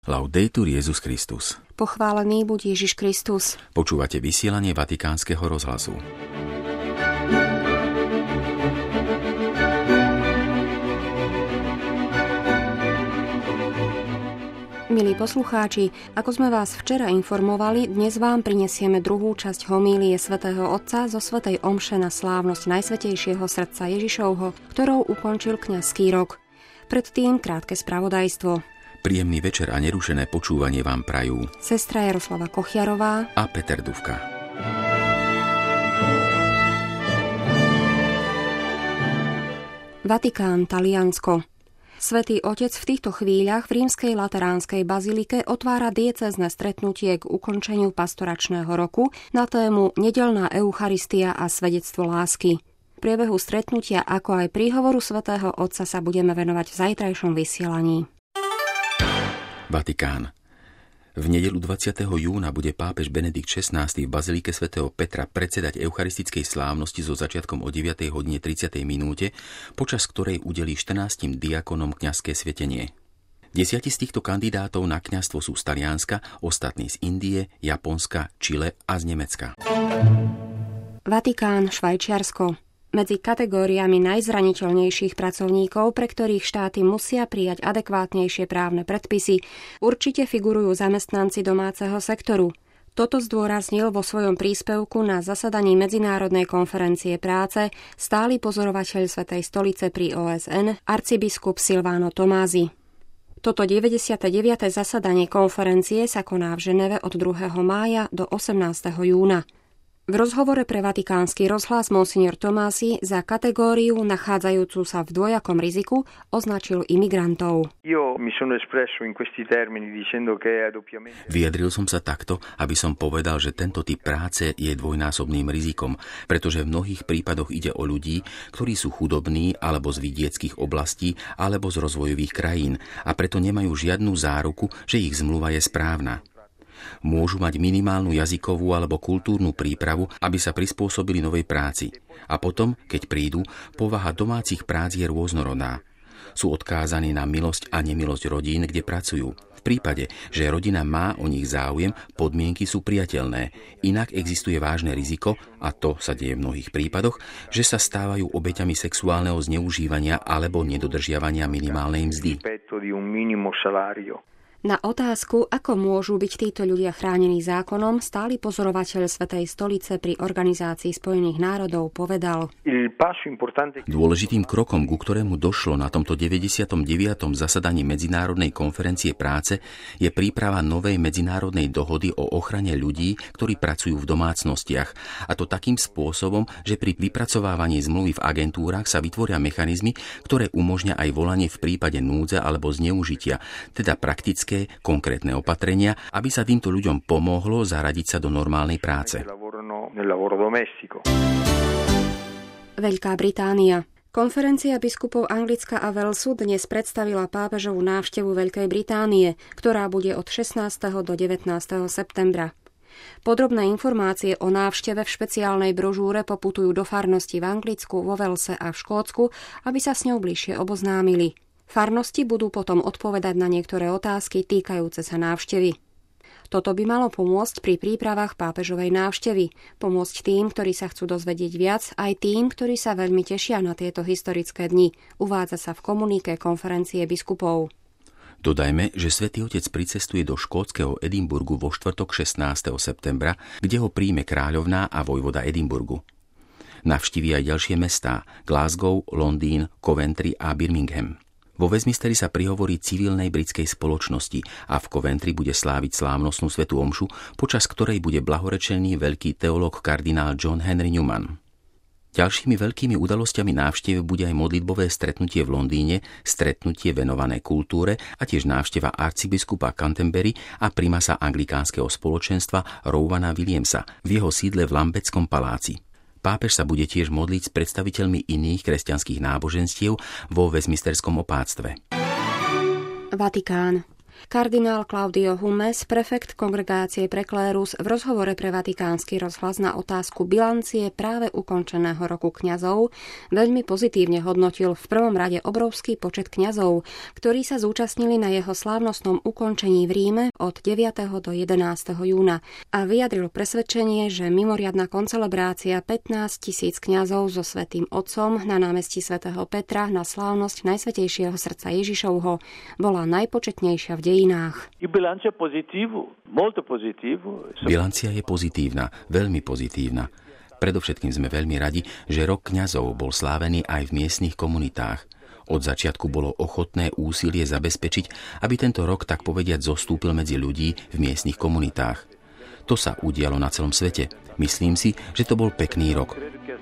Laudetur Jesus Christus. Pochválený buď Ježiš Kristus. Počúvate vysielanie Vatikánskeho rozhlasu. Milí poslucháči, ako sme vás včera informovali, dnes vám prinesieme druhú časť homílie svätého Otca zo svätej omše na slávnosť Najsvätejšieho srdca Ježišovho, ktorou ukončil kňazský rok. Predtým krátke spravodajstvo. Príjemný večer a nerušené počúvanie vám prajú sestra Jaroslava Kochiarová a Peter Dufka. Vatikán, Taliansko. Svätý Otec v týchto chvíľach v rímskej lateránskej bazilike otvára diecézne stretnutie k ukončeniu pastoračného roku na tému Nedeľná Eucharistia a svedectvo lásky. V priebehu stretnutia, ako aj príhovoru svätého Otca sa budeme venovať v zajtrajšom vysielaní. Vatikán. V nedeľu 20. júna bude pápež Benedikt XVI v bazilike svätého Petra predsedať eucharistickej slávnosti so začiatkom o 9:30, počas ktorej udelí 14 diakonom kňazské svetenie. 10 z týchto kandidátov na kňazstvo sú z Talianska, ostatní z Indie, Japonska, Čile a z Nemecka. Vatikán, Švajčiarsko. Medzi kategóriami najzraniteľnejších pracovníkov, pre ktorých štáty musia prijať adekvátnejšie právne predpisy, určite figurujú zamestnanci domáceho sektoru. Toto zdôraznil vo svojom príspevku na zasadaní Medzinárodnej konferencie práce stály pozorovateľ Svätej stolice pri OSN, arcibiskup Silvano Tomási. Toto 99. zasadanie konferencie sa koná v Ženeve od 2. mája do 18. júna. V rozhovore pre Vatikánsky rozhlas monsignor Tomási za kategóriu nachádzajúcu sa v dvojakom riziku označil imigrantov. Vyjadril som sa takto, aby som povedal, že tento typ práce je dvojnásobným rizikom, pretože v mnohých prípadoch ide o ľudí, ktorí sú chudobní alebo z vidieckych oblastí alebo z rozvojových krajín a preto nemajú žiadnu záruku, že ich zmluva je správna. Môžu mať minimálnu jazykovú alebo kultúrnu prípravu, aby sa prispôsobili novej práci. A potom, keď prídu, povaha domácich prác je rôznorodná. Sú odkázaní na milosť a nemilosť rodín, kde pracujú. V prípade, že rodina má o nich záujem, podmienky sú priateľné. Inak existuje vážne riziko, a to sa deje v mnohých prípadoch, že sa stávajú obeťami sexuálneho zneužívania alebo nedodržiavania minimálnej mzdy. Na otázku, ako môžu byť títo ľudia chránení zákonom, stály pozorovateľ Svätej stolice pri Organizácii Spojených národov povedal: Dôležitým krokom, ku ktorému došlo na tomto 99. zasadaní Medzinárodnej konferencie práce, je príprava novej medzinárodnej dohody o ochrane ľudí, ktorí pracujú v domácnostiach. A to takým spôsobom, že pri vypracovávaní zmluvy v agentúrach sa vytvoria mechanizmy, ktoré umožňa aj volanie v prípade núdze alebo zneužitia, teda prakticky konkrétne opatrenia, aby sa týmto ľuďom pomohlo zaradiť sa do normálnej práce. Veľká Británia. Konferencia biskupov Anglicka a Walesu dnes predstavila pápežovú návštevu Veľkej Británie, ktorá bude od 16. do 19. septembra. Podrobné informácie o návšteve v špeciálnej brožúre poputujú do farnosti v Anglicku, vo Walese a v Škótsku, aby sa s ňou bližšie oboznámili. Farnosti budú potom odpovedať na niektoré otázky týkajúce sa návštevy. Toto by malo pomôcť pri prípravách pápežovej návštevy, pomôcť tým, ktorí sa chcú dozvedieť viac, aj tým, ktorí sa veľmi tešia na tieto historické dni, uvádza sa v komunike konferencie biskupov. Dodajme, že Svätý Otec pricestuje do škótskeho Edinburgu vo štvrtok 16. septembra, kde ho príjme kráľovná a vojvoda Edinburgu. Navštíví aj ďalšie mestá: Glasgow, Londýn, Coventry a Birmingham. Vo Westminsteri sa prihovorí civilnej britskej spoločnosti a v Coventry bude sláviť slávnostnú svätú omšu, počas ktorej bude blahorečený veľký teológ kardinál John Henry Newman. Ďalšími veľkými udalosťami návštevy bude aj modlitbové stretnutie v Londýne, stretnutie venované kultúre a tiež návšteva arcibiskupa Canterbury a primasa anglikánskeho spoločenstva Rowana Williamsa v jeho sídle v Lambeckom paláci. Pápež sa bude tiež modliť s predstaviteľmi iných kresťanských náboženstiev vo Westminsterskom opátstve. Vatikán. Kardinál Claudio Hummes, prefekt Kongregácie pre klérus, v rozhovore pre Vatikánsky rozhlas na otázku bilancie práve ukončeného roku kňazov veľmi pozitívne hodnotil v prvom rade obrovský počet kňazov, ktorí sa zúčastnili na jeho slávnostnom ukončení v Ríme od 9. do 11. júna a vyjadril presvedčenie, že mimoriadna koncelebrácia 15 000 kňazov so Svätým Otcom na námestí svätého Petra na slávnosť Najsvätejšieho srdca Ježišovho bola najpočetnejšia v dejinách. Bilancia je pozitívna, veľmi pozitívna. Predovšetkým sme veľmi radi, že rok kňazov bol slávený aj v miestnych komunitách. Od začiatku bolo ochotné úsilie zabezpečiť, aby tento rok tak povediať zostúpil medzi ľudí v miestnych komunitách. To sa udialo na celom svete. Myslím si, že to bol pekný rok.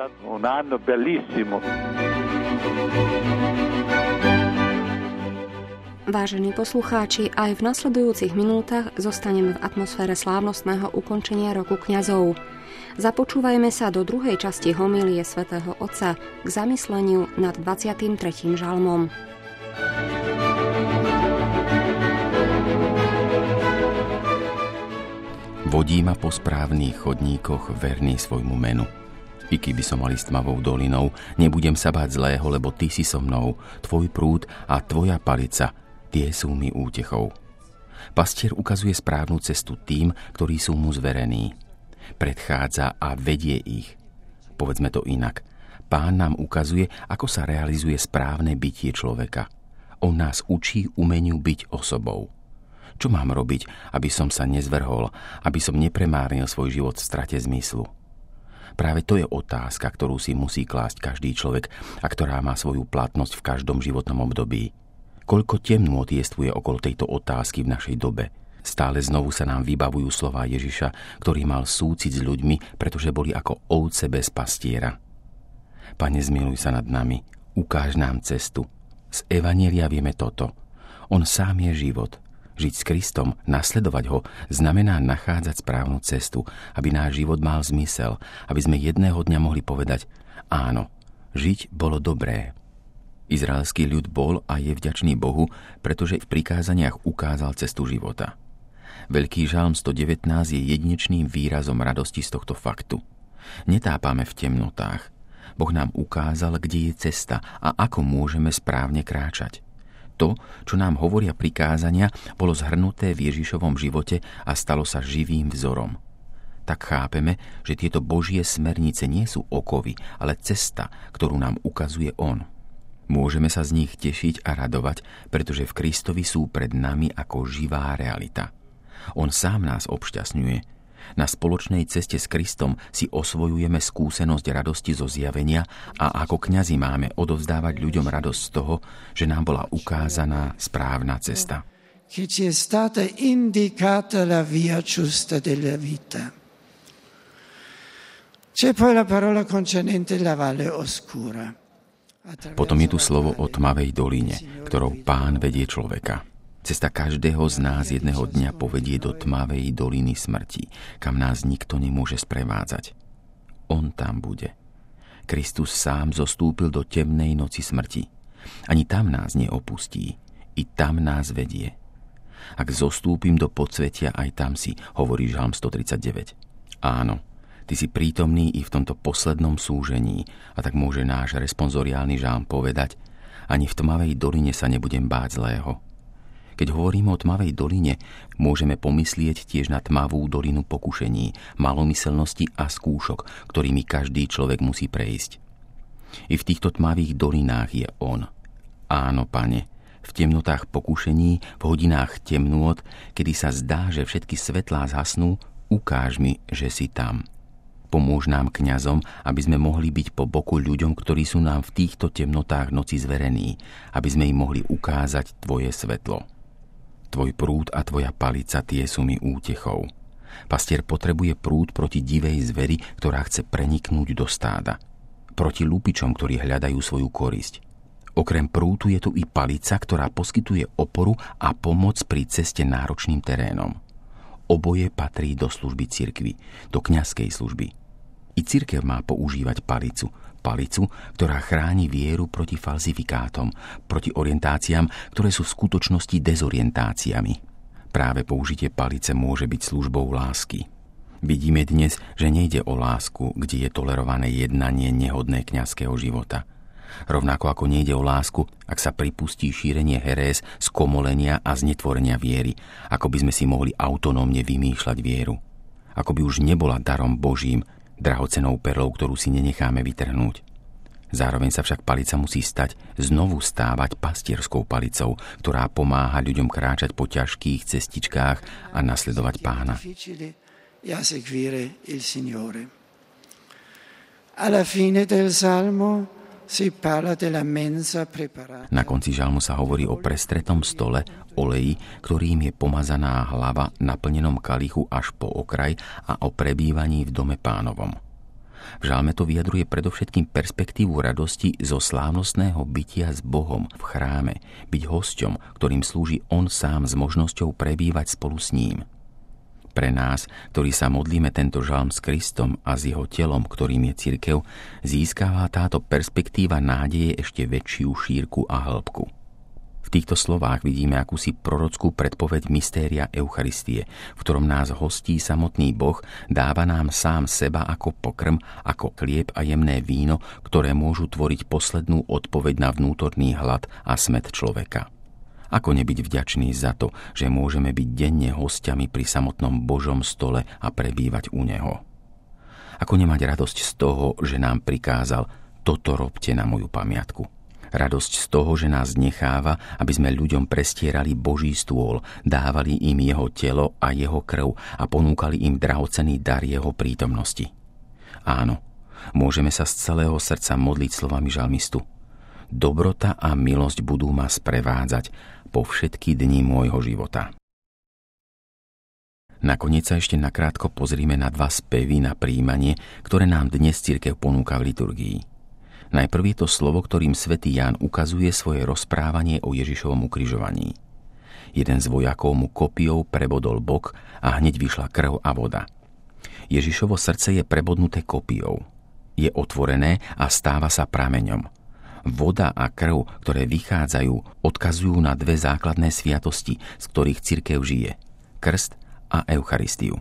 Vážení poslucháči, aj v nasledujúcich minútach zostaneme v atmosfére slávnostného ukončenia roku kňazov. Započúvajme sa do druhej časti homílie svätého Otca k zamysleniu nad 23. žalmom. Vodí ma po správnych chodníkoch verný svojmu menu. I keby som mal ísť tmavou dolinou, nebudem sa báť zlého, lebo ty si so mnou, tvoj prúd a tvoja palica, tie sú mi útechou. Pastier ukazuje správnu cestu tým, ktorí sú mu zverení. Predchádza a vedie ich. Povedzme to inak. Pán nám ukazuje, ako sa realizuje správne bytie človeka. On nás učí umeniu byť osobou. Čo mám robiť, aby som sa nezvrhol, aby som nepremárnil svoj život v strate zmyslu? Práve to je otázka, ktorú si musí klásť každý človek a ktorá má svoju platnosť v každom životnom období. Koľko temnôt jestvuje okolo tejto otázky v našej dobe. Stále znovu sa nám vybavujú slová Ježiša, ktorý mal súcit s ľuďmi, pretože boli ako ovce bez pastiera. Pane, zmiluj sa nad nami, ukáž nám cestu. Z Evanjelia vieme toto. On sám je život. Žiť s Kristom, nasledovať ho, znamená nachádzať správnu cestu, aby náš život mal zmysel, aby sme jedného dňa mohli povedať: áno, žiť bolo dobré. Izraelský ľud bol a je vďačný Bohu, pretože v prikázaniach ukázal cestu života. Veľký žalm 119 je jedinečným výrazom radosti z tohto faktu. Netápame v temnotách. Boh nám ukázal, kde je cesta a ako môžeme správne kráčať. To, čo nám hovoria prikázania, bolo zhrnuté v Ježišovom živote a stalo sa živým vzorom. Tak chápeme, že tieto Božie smernice nie sú okovy, ale cesta, ktorú nám ukazuje On. Môžeme sa z nich tešiť a radovať, pretože v Kristovi sú pred nami ako živá realita. On sám nás obšťastňuje. Na spoločnej ceste s Kristom si osvojujeme skúsenosť radosti zo zjavenia a ako kňazi máme odovzdávať ľuďom radosť z toho, že nám bola ukázaná správna cesta. Che ci è stata indicata la via giusta della vita. C'è poi la parola concernente la valle oscura. Potom je tu slovo o tmavej doline, ktorou Pán vedie človeka. Cesta každého z nás jedného dňa povedie do tmavej doliny smrti, kam nás nikto nemôže sprevádzať. On tam bude. Kristus sám zostúpil do temnej noci smrti. Ani tam nás neopustí. I tam nás vedie. Ak zostúpim do podsvetia, aj tam si, hovorí žalm 139. Áno, ty si prítomný i v tomto poslednom súžení, a tak môže náš responsoriálny žalm povedať: ani v tmavej doline sa nebudem báť zlého. Keď hovoríme o tmavej doline, môžeme pomyslieť tiež na tmavú dolinu pokušení, malomyselnosti a skúšok, ktorými každý človek musí prejsť. I v týchto tmavých dolinách je On. Áno, Pane, v temnotách pokušení, v hodinách temnôt, kedy sa zdá, že všetky svetlá zhasnú, ukáž mi, že si tam. Pomôž nám, kňazom, aby sme mohli byť po boku ľuďom, ktorí sú nám v týchto temnotách noci zverení, aby sme im mohli ukázať Tvoje svetlo. Tvoj prúd a tvoja palica, tie sú mi útechou. Pastier potrebuje prúd proti divej zveri, ktorá chce preniknúť do stáda. Proti lupičom, ktorí hľadajú svoju korisť. Okrem prúdu je tu i palica, ktorá poskytuje oporu a pomoc pri ceste náročným terénom. Oboje patrí do služby cirkvi, do kňazskej služby. I cirkev má používať palicu, palicu, ktorá chráni vieru proti falzifikátom, proti orientáciám, ktoré sú v skutočnosti dezorientáciami. Práve použitie palice môže byť službou lásky. Vidíme dnes, že nejde o lásku, kde je tolerované jednanie nehodné kňazského života. Rovnako ako nejde o lásku, ak sa pripustí šírenie herés, skomolenia a znetvorenia viery, ako by sme si mohli autonómne vymýšľať vieru. Ako by už nebola darom Božím, drahocenou perlou, ktorú si nenecháme vytrhnúť. Zároveň sa však palica musí znovu stávať pastierskou palicou, ktorá pomáha ľuďom kráčať po ťažkých cestičkách a nasledovať Pána. Alla fine del salmo si parla della mensa preparata. Na konci žalmu sa hovorí o prestretom stole, oleji, ktorým je pomazaná hlava na plnenom kalichu až po okraj a o prebývaní v dome Pánovom. V žalme to vyjadruje predovšetkým perspektívu radosti zo slávnostného bytia s Bohom v chráme, byť hosťom, ktorým slúži on sám s možnosťou prebývať spolu s ním. Pre nás, ktorí sa modlíme tento žalm s Kristom a s jeho telom, ktorým je cirkev, získava táto perspektíva nádeje ešte väčšiu šírku a hĺbku. V týchto slovách vidíme akúsi prorockú predpoveď mystéria Eucharistie, v ktorom nás hostí samotný Boh, dáva nám sám seba ako pokrm, ako chlieb a jemné víno, ktoré môžu tvoriť poslednú odpoveď na vnútorný hlad a smäd človeka. Ako nebyť vďačný za to, že môžeme byť denne hosťami pri samotnom Božom stole a prebývať u Neho? Ako nemať radosť z toho, že nám prikázal, toto robte na moju pamiatku? Radosť z toho, že nás necháva, aby sme ľuďom prestierali Boží stôl, dávali im jeho telo a jeho krv a ponúkali im drahocenný dar jeho prítomnosti. Áno, môžeme sa z celého srdca modliť slovami žalmistu. Dobrota a milosť budú ma sprevádzať po všetky dni môjho života. Nakoniec sa ešte nakrátko pozrime na 2 spevy na prijímanie, ktoré nám dnes cirkev ponúka v liturgii. Najprv je to slovo, ktorým svätý Ján ukazuje svoje rozprávanie o Ježišovom ukrižovaní. Jeden z vojakov mu kopijou prebodol bok a hneď vyšla krv a voda. Ježišovo srdce je prebodnuté kopijou. Je otvorené a stáva sa prameňom. Voda a krv, ktoré vychádzajú, odkazujú na 2 základné sviatosti, z ktorých cirkev žije. Krst a Eucharistiu.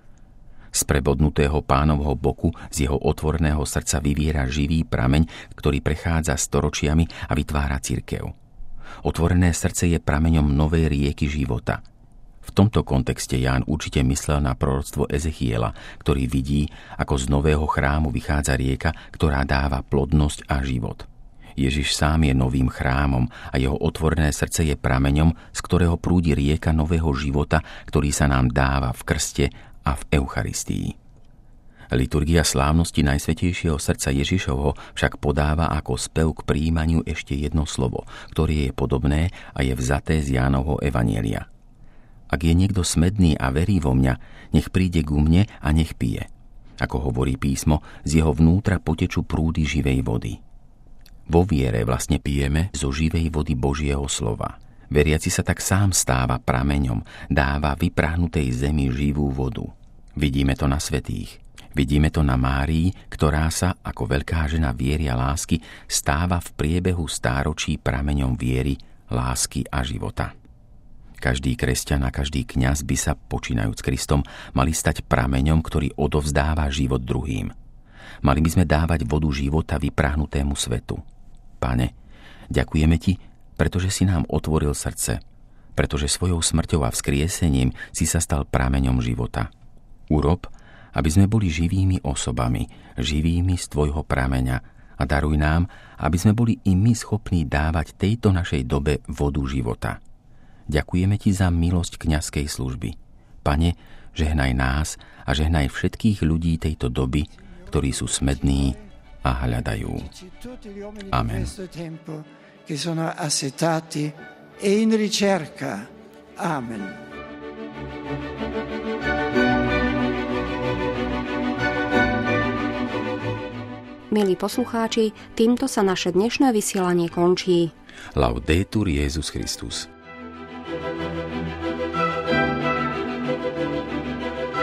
Z prebodnutého Pánovho boku, z jeho otvoreného srdca vyviera živý prameň, ktorý prechádza storočiami a vytvára cirkev. Otvorené srdce je prameňom novej rieky života. V tomto kontexte Ján určite myslel na proroctvo Ezechiela, ktorý vidí, ako z nového chrámu vychádza rieka, ktorá dáva plodnosť a život. Ježiš sám je novým chrámom a jeho otvorené srdce je prameňom, z ktorého prúdi rieka nového života, ktorý sa nám dáva v krste a v Eucharistii. Liturgia slávnosti Najsvätejšieho srdca Ježišovho však podáva ako spev k prijímaniu ešte jedno slovo, ktoré je podobné a je vzaté z Jánovho evanjelia. Ak je niekto smedný a verí vo mňa, nech príde ku mne a nech pije. Ako hovorí písmo, z jeho vnútra potečú prúdy živej vody. Vo viere vlastne pijeme zo živej vody Božieho slova. Veriaci sa tak sám stáva prameňom, dáva vyprahnutej zemi živú vodu. Vidíme to na svätých. Vidíme to na Márii, ktorá sa, ako veľká žena viery a lásky, stáva v priebehu stáročí prameňom viery, lásky a života. Každý kresťan a každý kňaz by sa, počínajúc Kristom, mali stať prameňom, ktorý odovzdáva život druhým. Mali by sme dávať vodu života vyprahnutému svetu. Pane, ďakujeme Ti, pretože si nám otvoril srdce, pretože svojou smrťou a vzkriesením si sa stal prameňom života. Urob, aby sme boli živými osobami, živými z Tvojho prameňa a daruj nám, aby sme boli i my schopní dávať tejto našej dobe vodu života. Ďakujeme Ti za milosť kňazskej služby. Pane, žehnaj nás a žehnaj všetkých ľudí tejto doby, ktorí sú smední a hľadajú. Amen. Che sono assetati e in ricerca. Amen. Milí poslucháči, týmto sa naše dnešné vysielanie končí. Laudetur Jesus Christus.